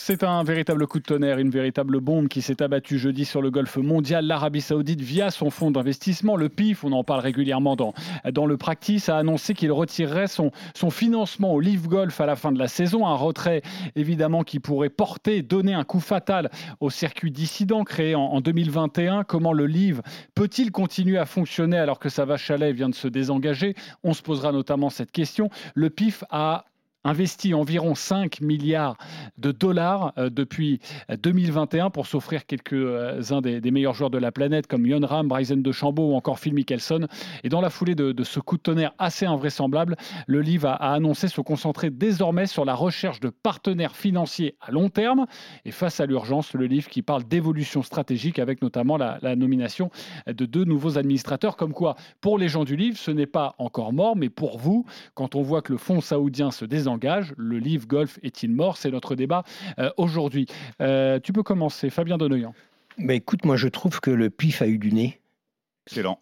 C'est un véritable coup de tonnerre, une véritable bombe qui s'est abattue jeudi sur le golfe mondial. L'Arabie Saoudite, via son fonds d'investissement, le PIF, on en parle régulièrement dans le Practice, a annoncé qu'il retirerait son financement au Live Golf à la fin de la saison. Un retrait, évidemment, qui pourrait donner un coup fatal au circuit dissident créé en 2021. Comment le Live peut-il continuer à fonctionner alors que Savage Chalet vient de se désengager? On se posera notamment cette question. Le PIF a investi environ 5 milliards de dollars depuis 2021 pour s'offrir quelques-uns des meilleurs joueurs de la planète comme Jon Rahm, Bryson DeChambeau ou encore Phil Mickelson. Et dans la foulée de ce coup de tonnerre assez invraisemblable, le LIV a annoncé se concentrer désormais sur la recherche de partenaires financiers à long terme. Et face à l'urgence, le LIV qui parle d'évolution stratégique avec notamment la nomination de 2 nouveaux administrateurs. Comme quoi, pour les gens du LIV, ce n'est pas encore mort, mais pour vous, quand on voit que le fonds saoudien se désengage, le Live Golf est-il mort? C'est notre débat aujourd'hui. Tu peux commencer, Fabien Donoyan. Écoute, moi je trouve que le PIF a eu du nez. Excellent.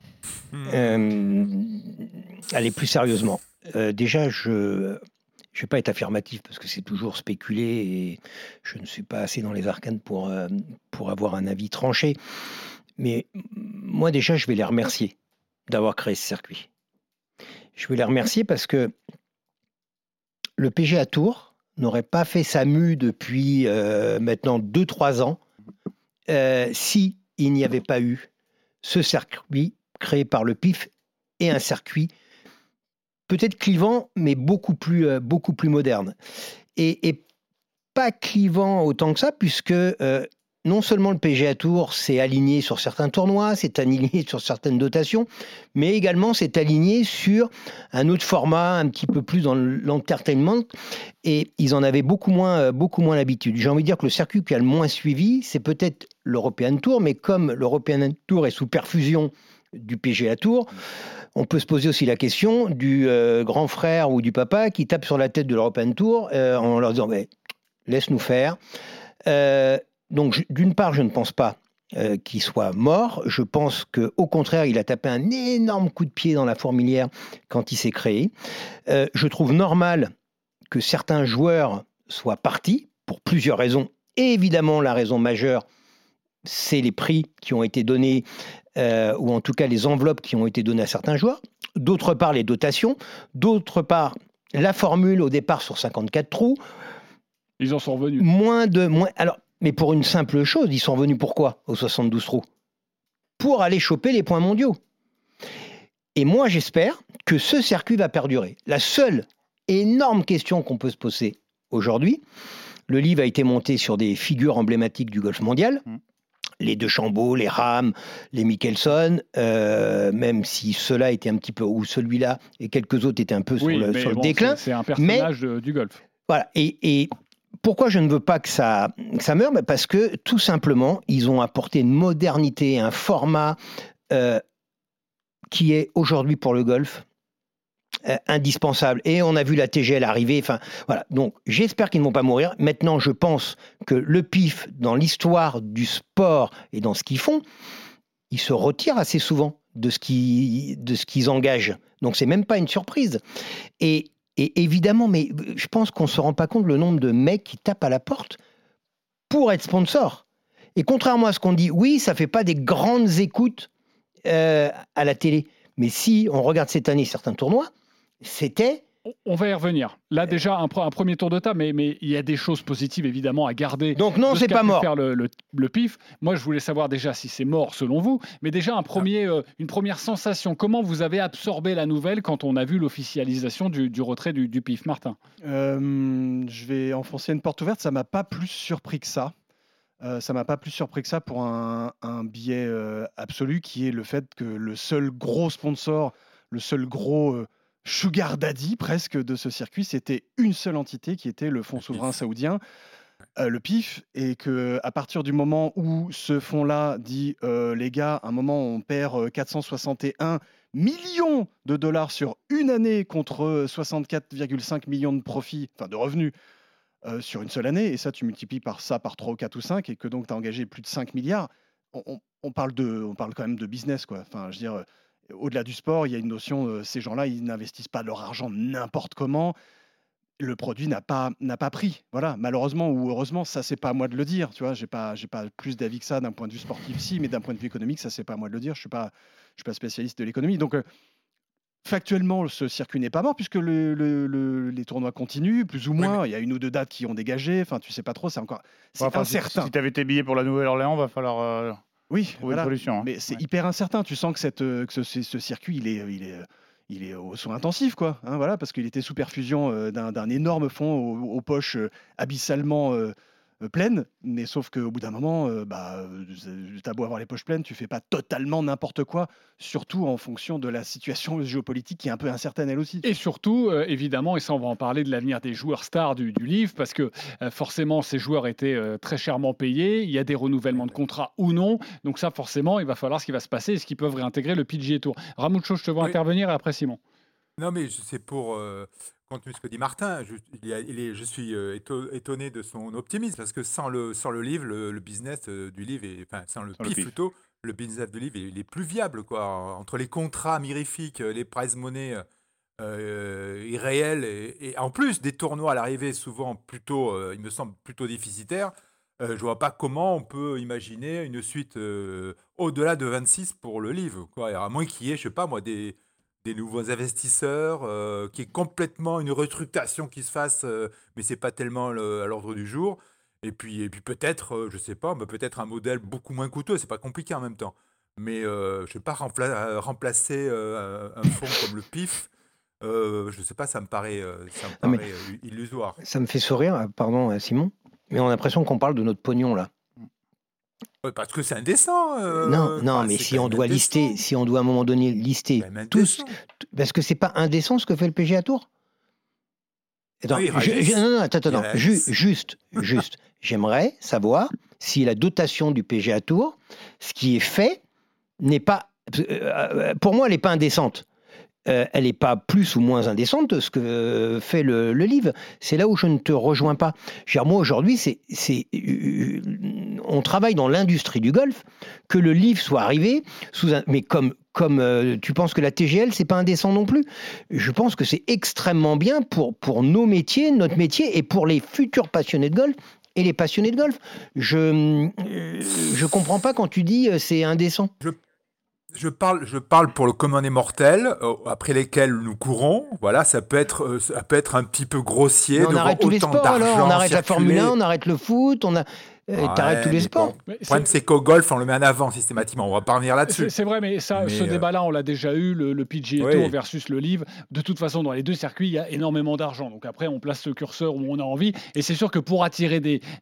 Allez, plus sérieusement. Déjà, je ne vais pas être affirmatif parce que c'est toujours spéculé et je ne suis pas assez dans les arcanes pour avoir un avis tranché. Mais moi déjà, je vais les remercier d'avoir créé ce circuit. Je vais les remercier parce que le PGA Tour n'aurait pas fait sa mue depuis maintenant 2-3 ans si il n'y avait pas eu ce circuit créé par le PIF et un circuit peut-être clivant, mais beaucoup plus moderne. Et pas clivant autant que ça, puisque non seulement le PGA Tour s'est aligné sur certains tournois, s'est aligné sur certaines dotations, mais également s'est aligné sur un autre format, un petit peu plus dans l'entertainment, et ils en avaient beaucoup moins l'habitude. J'ai envie de dire que le circuit qui a le moins suivi, c'est peut-être l'European Tour, mais comme l'European Tour est sous perfusion du PGA Tour, on peut se poser aussi la question du grand frère ou du papa qui tape sur la tête de l'European Tour en leur disant « laisse-nous faire ». Donc, d'une part, je ne pense pas qu'il soit mort. Je pense qu'au contraire, il a tapé un énorme coup de pied dans la fourmilière quand il s'est créé. Je trouve normal que certains joueurs soient partis pour plusieurs raisons. Et évidemment, la raison majeure, c'est les prix qui ont été donnés, ou en tout cas les enveloppes qui ont été données à certains joueurs. D'autre part, les dotations. D'autre part, la formule au départ sur 54 trous. Ils en sont revenus. Alors, mais pour une simple chose, ils sont venus pourquoi aux 72 trous? Pour aller choper les points mondiaux. Et moi, j'espère que ce circuit va perdurer. La seule énorme question qu'on peut se poser aujourd'hui, le livre a été monté sur des figures emblématiques du golf mondial. Les DeChambeau, les Rahm, les Mickelson, même si ceux-là étaient un petit peu, ou celui-là et quelques autres étaient un peu sur le déclin. C'est un personnage du golf. Voilà, et pourquoi je ne veux pas que ça meure? Parce que tout simplement, ils ont apporté une modernité, un format qui est aujourd'hui pour le golf indispensable. Et on a vu la TGL arriver. Enfin, voilà. Donc, j'espère qu'ils ne vont pas mourir. Maintenant, je pense que le PIF, dans l'histoire du sport et dans ce qu'ils font, ils se retirent assez souvent de ce qu'ils engagent. Donc, c'est même pas une surprise. Et évidemment, mais je pense qu'on ne se rend pas compte le nombre de mecs qui tapent à la porte pour être sponsor. Et contrairement à ce qu'on dit, oui, ça ne fait pas des grandes écoutes à la télé. Mais si on regarde cette année certains tournois, c'était... On va y revenir. Là, déjà, un premier tour de table, mais il y a des choses positives, évidemment, à garder. Donc non, c'est pas mort. Faire le PIF. Moi, je voulais savoir déjà si c'est mort, selon vous, mais déjà une première sensation. Comment vous avez absorbé la nouvelle quand on a vu l'officialisation du retrait du PIF, Martin? Je vais enfoncer une porte ouverte. Ça m'a pas plus surpris que ça. Pour un biais absolu, qui est le fait que le seul gros sponsor, le seul gros... sugar daddy presque de ce circuit, c'était une seule entité qui était le fonds souverain saoudien, le PIF, et qu'à partir du moment où ce fonds-là dit les gars, à un moment on perd 461 millions de dollars sur une année contre 64,5 millions de profits, enfin de revenus sur une seule année, et ça tu multiplies par 3 ou 4 ou 5, et que donc tu as engagé plus de 5 milliards, on parle quand même de business, quoi. Enfin, je veux dire, au-delà du sport, il y a une notion, ces gens-là, ils n'investissent pas leur argent n'importe comment. le produit n'a pas pris. Voilà, malheureusement ou heureusement, ça, c'est pas à moi de le dire, tu vois? J'ai pas plus d'avis que ça d'un point de vue sportif, si, mais d'un point de vue économique, ça, c'est pas à moi de le dire. Je suis pas spécialiste de l'économie. Donc, factuellement, ce circuit n'est pas mort puisque les tournois continuent, plus ou Oui, moins. mais Il y a une ou deux dates qui ont dégagé. Enfin, tu sais pas trop, c'est Enfin, incertain. si tu avais tes billets pour la Nouvelle-Orléans, va falloir Oui, trouver une solution. mais c'est Ouais. hyper incertain. Tu sens que ce circuit, il est aux soins intensifs, quoi. Hein, voilà, parce qu'il était sous perfusion d'un énorme fond aux poches abyssalement pleines. Mais sauf qu'au bout d'un moment, t'as beau avoir les poches pleines, tu fais pas totalement n'importe quoi, surtout en fonction de la situation géopolitique qui est un peu incertaine elle aussi. Et surtout, évidemment, et ça on va en parler de l'avenir des joueurs stars du livre, parce que forcément ces joueurs étaient très chèrement payés, il y a des renouvellements de contrats ou non, donc ça forcément il va falloir ce qui va se passer, est-ce qu'ils peuvent réintégrer le PGA Tour. Ramucho, je te vois Oui. intervenir et après Simon. Non, mais c'est pour continuer ce que dit Martin. Je suis étonné de son optimisme parce que sans le livre, le business du livre, enfin sans le Sans le PIF PIF. plutôt, le business du livre il est plus viable quoi. Entre les contrats mirifiques, les prize money irréels et en plus des tournois à l'arrivée souvent plutôt, il me semble plutôt déficitaires. Je vois pas comment on peut imaginer une suite au-delà de 26 pour le livre, quoi. À moins qu'il y ait, je sais pas moi, des nouveaux investisseurs, qui est complètement une restructuration qui se fasse, mais c'est pas tellement à l'ordre du jour. Et puis peut-être, je sais pas, mais peut-être un modèle beaucoup moins coûteux, c'est pas compliqué en même temps. Mais je sais pas, remplacer un fonds comme le PIF, je sais pas, ça me paraît Non, mais illusoire. ça me fait sourire, pardon Simon, mais on a l'impression qu'on parle de notre pognon là. Ouais, parce que c'est indécent. Non, Enfin, mais c'est si quand on même doit indécent. lister, si on doit à un moment donné lister Quand même tous, indécent. parce que c'est pas indécent ce que fait le PGA Tour. Attends, Oui, réaliste. non, attends, Réaliste. juste, j'aimerais savoir si la dotation du PGA Tour, ce qui est fait, n'est pas, pour moi, elle n'est pas indécente. Elle n'est pas plus ou moins indécente de ce que fait le livre. C'est là où je ne te rejoins pas. Moi, aujourd'hui, on travaille dans l'industrie du golf, que le livre soit arrivé, mais comme tu penses que la TGL, c'est pas indécent non plus. Je pense que c'est extrêmement bien pour nos métiers, notre métier, et pour les futurs passionnés de golf et les passionnés de golf. Je comprends pas quand tu dis c'est indécent. Je parle pour le commun des mortels, après lesquels nous courons. Voilà, ça peut être un petit peu grossier Mais de on voir arrête tous les autant sports alors, on d'argent arrête la Formule 1, circuler. on arrête le foot, t'arrêtes tous les mais sports. bon, Mais le problème, c'est qu'au golf, on le met en avant systématiquement. On va pas revenir là-dessus. C'est vrai, mais ce Mais, débat-là, on l'a déjà eu, le PGA oui. Tour versus le livre. De toute façon, dans les deux circuits, il y a énormément d'argent. Donc après, on place le curseur où on a envie. Et c'est sûr que pour attirer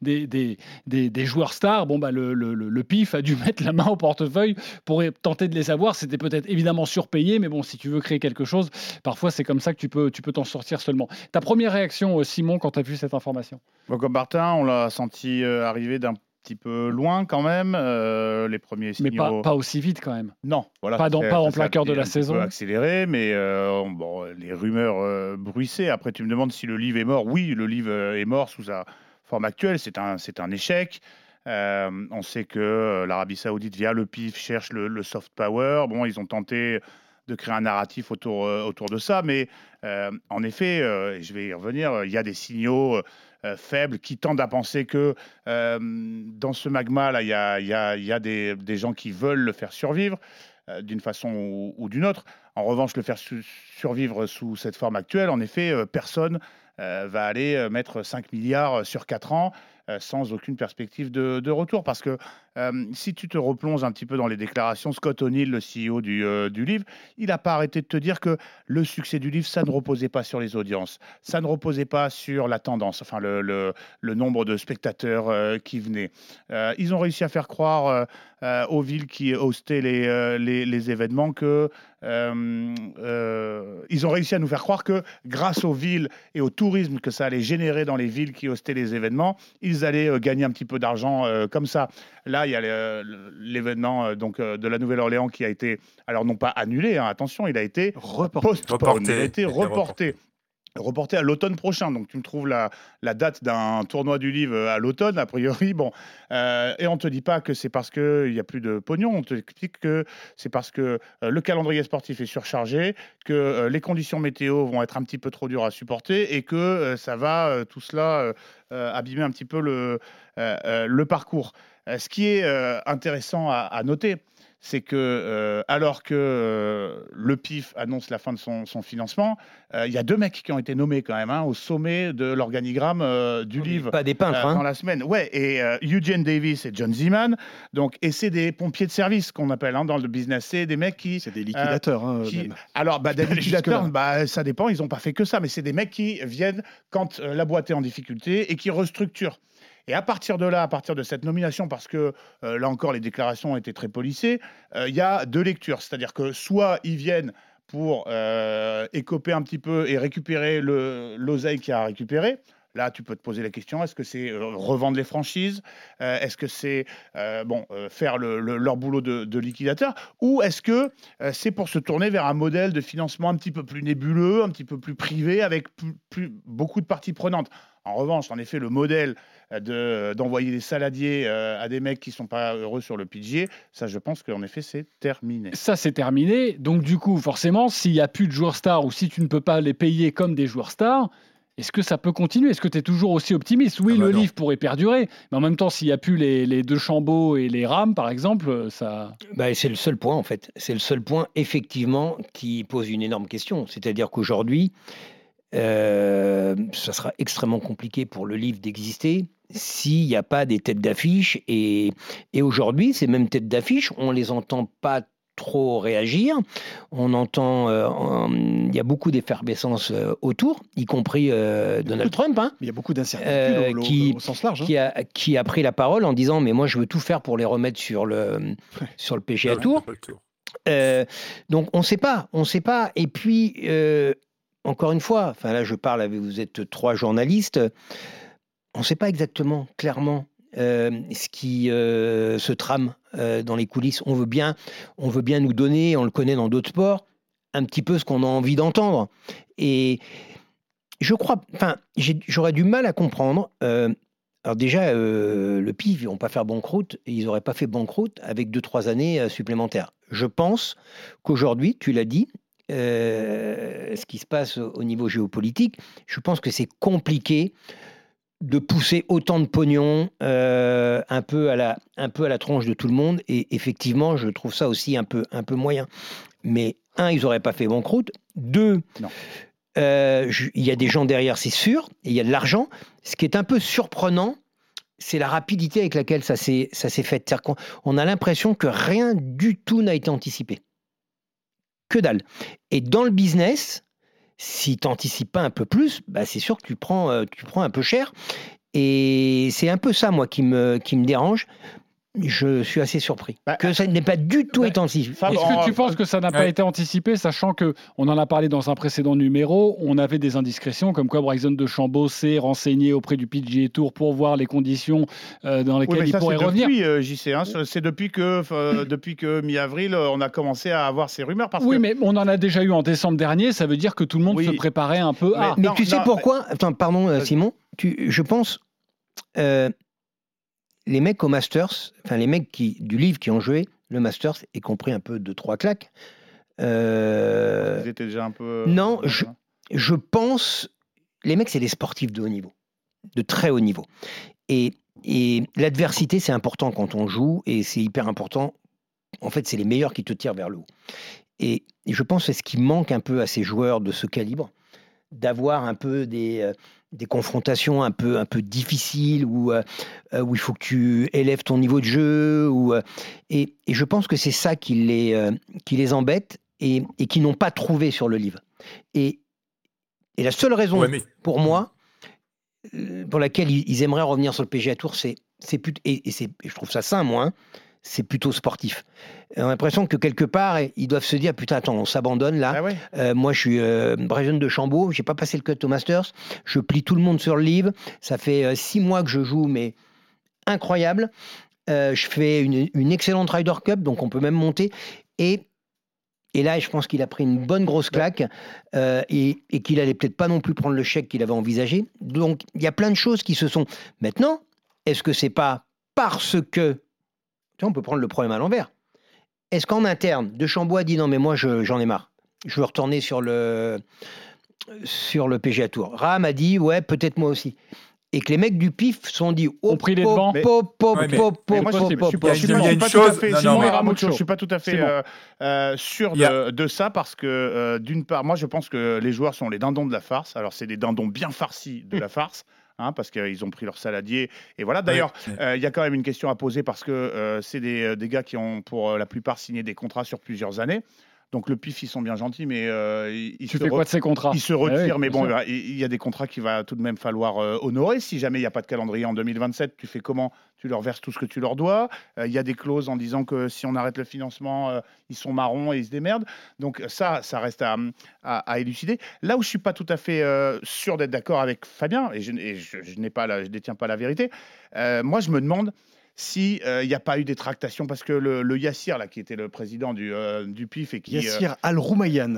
des joueurs stars, le PIF a dû mettre la main au portefeuille pour tenter de les avoir. C'était peut-être évidemment surpayé, mais bon, si tu veux créer quelque chose, parfois c'est comme ça que tu peux t'en sortir seulement. Ta première réaction, Simon, quand tu as vu cette information? Bon, comme Martin, on l'a senti arriver d'un petit peu loin quand même. Les premiers Mais signaux. pas aussi vite quand même. Non, voilà. Pas en plein cœur de la un petit saison. peu accéléré, mais les rumeurs bruissaient. Après, tu me demandes si le livre est mort. Oui, le livre est mort sous sa forme actuelle. C'est un échec. On sait que l'Arabie Saoudite, via le PIF, cherche le soft power. Bon, ils ont tenté de créer un narratif autour de ça, mais en effet, je vais y revenir, il y a des signaux faibles qui tendent à penser que dans ce magma-là, il y a des gens qui veulent le faire survivre d'une façon ou d'une autre. En revanche, le faire survivre sous cette forme actuelle, en effet, personne va aller mettre 5 milliards sur 4 ans sans aucune perspective de retour. Parce que si tu te replonges un petit peu dans les déclarations, Scott O'Neill, le CEO du livre, il n'a pas arrêté de te dire que le succès du livre, ça ne reposait pas sur les audiences, ça ne reposait pas sur la tendance, enfin le nombre de spectateurs qui venaient. Ils ont réussi à faire croire aux villes qui hostaient les événements que ils ont réussi à nous faire croire que grâce aux villes et au tourisme que ça allait générer dans les villes qui hostaient les événements, ils allaient gagner un petit peu d'argent comme ça. Là, il y a l'événement de la Nouvelle-Orléans qui a été, alors non pas annulé, hein, attention, il a été reporté. reporté à l'automne prochain. Donc, tu me trouves la date d'un tournoi du livre à l'automne, a priori. Bon, et on ne te dit pas que c'est parce qu'il n'y a plus de pognon. On te explique que c'est parce que le calendrier sportif est surchargé, que les conditions météo vont être un petit peu trop dures à supporter et que ça va, tout cela, abîmer un petit peu le parcours. Ce qui est intéressant à noter, c'est que alors que le PIF annonce la fin de son financement, il y a 2 mecs qui ont été nommés quand même au sommet de l'organigramme du livre Pas des peintres, dans la semaine. Ouais, et Eugene Davis et John Zeman. Donc, et c'est des pompiers de service qu'on appelle dans le business. C'est des mecs qui... C'est des liquidateurs. Même. Alors, des Aller liquidateurs, jusque-là. ça dépend. Ils n'ont pas fait que ça, mais c'est des mecs qui viennent quand la boîte est en difficulté et qui restructurent. Et à partir de là, à partir de cette nomination, parce que là encore, les déclarations ont été très polissées, il y a 2 lectures. C'est-à-dire que soit ils viennent pour écoper un petit peu et récupérer l'oseille qu'il y a à récupérer. Là, tu peux te poser la question, est-ce que c'est revendre les franchises? Est-ce que c'est faire leur boulot de liquidateur? Ou est-ce que c'est pour se tourner vers un modèle de financement un petit peu plus nébuleux, un petit peu plus privé, avec beaucoup de parties prenantes? En revanche, en effet, le modèle d'envoyer des saladiers à des mecs qui ne sont pas heureux sur le PGA, ça, je pense qu'en effet, c'est terminé. Ça, c'est terminé. Donc, du coup, forcément, s'il n'y a plus de joueurs stars ou si tu ne peux pas les payer comme des joueurs stars, est-ce que ça peut continuer? Est-ce que tu es toujours aussi optimiste? Oui, le livre pourrait perdurer, mais en même temps, s'il n'y a plus les DeChambeau et les Ram, par exemple, ça... C'est le seul point, en fait. C'est le seul point, effectivement, qui pose une énorme question. C'est-à-dire qu'aujourd'hui, ça sera extrêmement compliqué pour le livre d'exister s'il n'y a pas des têtes d'affiche. Et aujourd'hui, ces mêmes têtes d'affiche, on ne les entend pas trop réagir. On entend, il y a beaucoup d'effervescence autour, y compris Donald Trump. Il y a beaucoup d'incertitudes au sens large. Qui a pris la parole en disant « mais moi je veux tout faire pour les remettre sur le PGA Tour ». Donc on ne sait pas. Et puis, encore une fois, là je parle, vous êtes 3 journalistes, on ne sait pas exactement, clairement, ce qui se trame dans les coulisses. On veut bien nous donner, on le connaît dans d'autres sports, un petit peu ce qu'on a envie d'entendre. Et je crois, j'aurais du mal à comprendre. Alors déjà, le PIF, ils vont pas faire banqueroute, et ils n'auraient pas fait banqueroute avec 2-3 années supplémentaires. Je pense qu'aujourd'hui, tu l'as dit, ce qui se passe au niveau géopolitique, je pense que c'est compliqué de pousser autant de pognon un peu à la tronche de tout le monde. Et effectivement, je trouve ça aussi un peu moyen. Mais 1, ils n'auraient pas fait banqueroute. 2, il y a des gens derrière, c'est sûr, et il y a de l'argent. Ce qui est un peu surprenant, c'est la rapidité avec laquelle ça s'est fait. C'est-à-dire qu'on a l'impression que rien du tout n'a été anticipé. Que dalle. Et dans le business, si tu n'anticipes pas un peu plus, c'est sûr que tu prends un peu cher. Et c'est un peu ça, moi, qui me dérange. Je suis assez surpris que ça n'ait pas du tout été anticipé. Est-ce que tu penses que ça n'a pas été anticipé, sachant qu'on en a parlé dans un précédent numéro, on avait des indiscrétions comme quoi Bryson DeChambeau s'est renseigné auprès du PGA Tour pour voir les conditions dans lesquelles il pourrait revenir. C'est depuis que mi-avril, on a commencé à avoir ces rumeurs. Mais on en a déjà eu en décembre dernier, ça veut dire que tout le monde se préparait un peu à... Mais tu sais pourquoi? Attends, pardon Simon, je pense... les mecs au Masters, les mecs du livre qui ont joué le Masters, y compris un peu 2-3 claques. Ils étaient déjà un peu... Non, je pense... Les mecs, c'est des sportifs de haut niveau, de très haut niveau. Et l'adversité, c'est important quand on joue, et c'est hyper important. En fait, c'est les meilleurs qui te tirent vers le haut. Et je pense que c'est ce qui manque un peu à ces joueurs de ce calibre, d'avoir un peu des confrontations un peu difficiles où il faut que tu élèves ton niveau de jeu. Et je pense que c'est ça qui les embête et qui n'ont pas trouvé sur le livre. Et la seule raison pour moi, pour laquelle ils aimeraient revenir sur le PGA Tour, je trouve ça sain, moi, c'est plutôt sportif. On a l'impression que quelque part, ils doivent se dire, putain, attends, on s'abandonne là. Moi, je suis Bryson DeChambeau, j'ai pas passé le cut au Masters, je plie tout le monde sur le livre. Ça fait 6 mois que je joue, mais incroyable. Je fais une excellente Ryder Cup, donc on peut même monter. Et Et là, je pense qu'il a pris une bonne grosse claque et qu'il allait peut-être pas non plus prendre le chèque qu'il avait envisagé. Donc, il y a plein de choses qui se sont... Maintenant, est-ce que c'est pas parce que... Tu vois, on peut prendre le problème à l'envers. Est-ce qu'en interne, De Chambeau a dit non, mais moi, j'en ai marre. Je veux retourner sur le PGA Tour. Rahm a dit ouais, peut-être moi aussi. Et que les mecs du PIF se sont dit ont pris les devants. Je suis pas tout à fait sûr de ça parce que d'une part, moi je pense que les joueurs sont les dindons de la farce. Alors c'est des dindons bien farcis de la farce. Parce qu'ils ont pris leur saladier. Et voilà. D'ailleurs, il y a quand même une question à poser parce que c'est des gars qui ont pour la plupart signé des contrats sur plusieurs années. Donc le PIF, ils sont bien gentils, mais ils se retirent. Mais bon, il y a des contrats qu'il va tout de même falloir honorer. Si jamais il n'y a pas de calendrier en 2027, tu fais comment ? Tu leur verses tout ce que tu leur dois. Il y a des clauses en disant que si on arrête le financement, ils sont marrons et ils se démerdent. Donc ça reste à élucider. Là où je suis pas tout à fait sûr d'être d'accord avec Fabien, et je détiens pas la vérité, moi je me demande s'il n'y a pas eu des tractations, parce que le Yassir, là, qui était le président du PIF et qui... Yassir Al-Roumayan.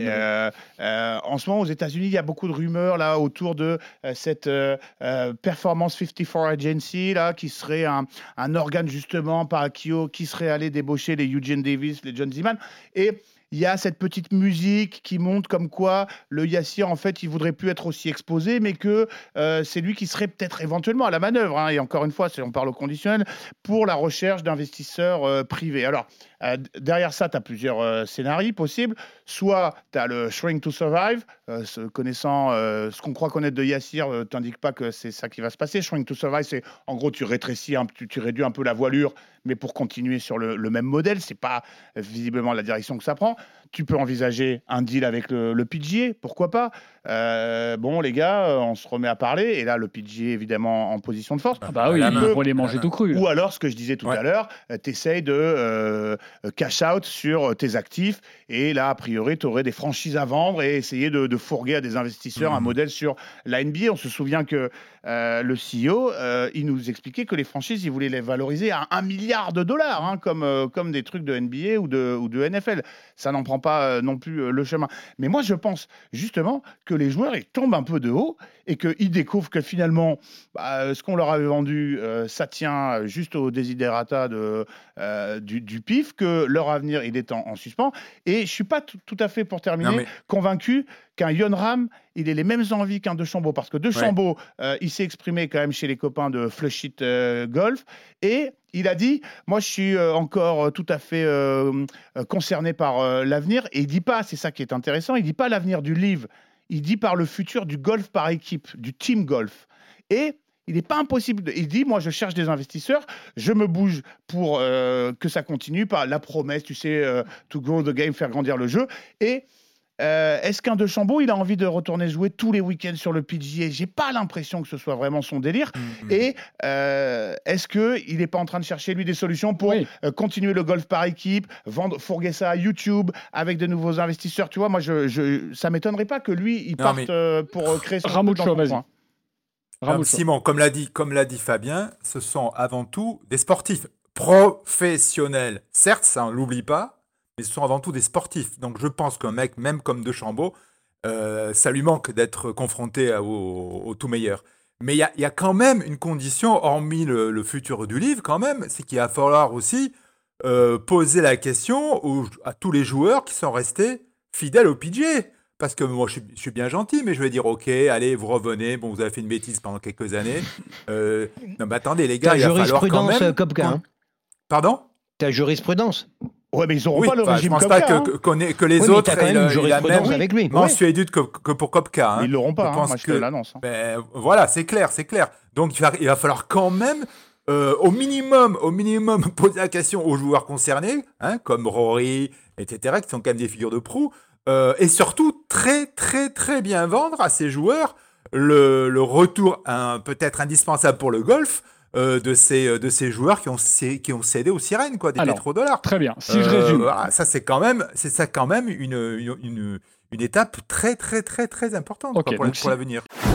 En ce moment, aux États-Unis, il y a beaucoup de rumeurs là, autour de cette Performance 54 Agency, là, qui serait un organe justement par qui serait allé débaucher les Eugene Davis, les John Zeman. Et il y a cette petite musique qui monte comme quoi le Yassir, en fait, il voudrait plus être aussi exposé, mais que c'est lui qui serait peut-être éventuellement à la manœuvre. Et encore une fois, si on parle au conditionnel, pour la recherche d'investisseurs privés. Alors, derrière ça, tu as plusieurs scénarios possibles. Soit tu as le Shrink to Survive. Connaissant ce qu'on croit connaître de Yassir, t'indique pas que c'est ça qui va se passer. Shrink to Survive, c'est en gros, tu rétrécis, tu réduis un peu la voilure, mais pour continuer sur le même modèle. C'est pas visiblement la direction que ça prend. Tu peux envisager un deal avec le PGA, pourquoi pas. Bon, les gars, on se remet à parler. Et là, le PGA, évidemment, en position de force. Il faut les manger tout cru. Ou alors, ce que je disais tout à l'heure, tu essayes de cash out sur tes actifs. Et là, a priori, tu aurais des franchises à vendre et essayer de fourguer à des investisseurs un modèle sur la NBA. On se souvient que le CEO, il nous expliquait que les franchises, il voulait les valoriser à $1 milliard, comme des trucs de NBA ou de NFL. Ça n'en prend pas non plus le chemin. Mais moi, je pense justement que les joueurs, ils tombent un peu de haut et qu'ils découvrent que finalement, ce qu'on leur avait vendu, ça tient juste au desiderata du PIF, que leur avenir, il est en suspens. Et je ne suis pas tout à fait, pour terminer, convaincu qu'un Jon Rahm, il ait les mêmes envies qu'un De Chambeau. Parce que De Chambeau, il s'est exprimé quand même chez les copains de Flush It Golf. Et il a dit, moi je suis encore tout à fait concerné par l'avenir. Et il dit pas, c'est ça qui est intéressant, il dit pas l'avenir du LIV. Il dit par le futur du golf par équipe, du team golf. Et il n'est pas impossible. Il dit, moi, je cherche des investisseurs, je me bouge pour que ça continue par la promesse, tu sais, to grow the game, faire grandir le jeu. Et est-ce qu'un De Chambeau, il a envie de retourner jouer tous les week-ends sur le PGA ? J'ai pas l'impression que ce soit vraiment son délire. Et est-ce qu'il n'est pas en train de chercher, lui, des solutions pour continuer le golf par équipe, fourguer ça à YouTube avec de nouveaux investisseurs ? Tu vois, moi, ça m'étonnerait pas que lui, il parte pour créer son truc dans son coin. Simon, comme l'a dit Fabien, ce sont avant tout des sportifs professionnels. Certes, ça on l'oublie pas, mais ce sont avant tout des sportifs. Donc je pense qu'un mec, même comme De Chambeau, ça lui manque d'être confronté au tout meilleur. Mais il y a quand même une condition, hormis le futur du livre, quand même, c'est qu'il va falloir aussi poser la question à tous les joueurs qui sont restés fidèles au PGA. Parce que moi, je suis bien gentil, mais je vais dire, ok, allez, vous revenez. Bon, vous avez fait une bêtise pendant quelques années. Non, mais attendez, les gars, il va falloir quand même... Kopka, Pardon ? Ta jurisprudence. Ouais, mais ils n'auront pas le régime Kopka. Je ne pense pas que les autres aient la jurisprudence avec lui. Mensuétude que pour Kopka. Ils ne l'auront pas, moi je te l'annonce. Voilà, c'est clair. Donc, il va falloir quand même... au minimum, poser la question aux joueurs concernés, comme Rory, etc., qui sont quand même des figures de proue, et surtout très très très bien vendre à ces joueurs le retour peut-être indispensable pour le golf de ces joueurs qui ont cédé aux sirènes, quoi, des pétrodollars. Très bien. Si je résume, voilà, ça c'est quand même une étape très très très très très importante pour l'avenir.